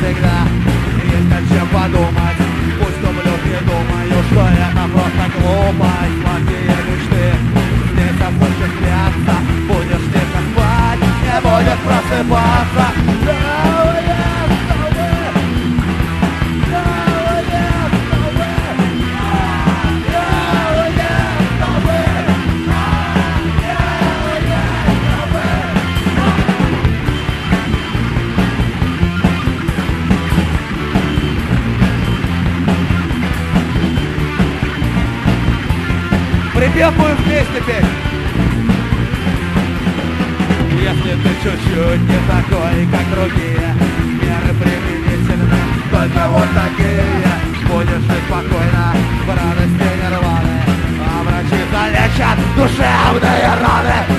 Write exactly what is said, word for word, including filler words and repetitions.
всегда есть над чем подумать. Пусть ублюд не думаю, что это просто глупость. Сладкие мечты здесь осуществляться. Будешь тихо спать, не будешь просыпаться. Припев будем вместе петь. Если ты чуть-чуть не такой, как другие, меры применительны только вот такие. Будешь жить спокойно, в радости нирваны, а врачи залечат душевные раны.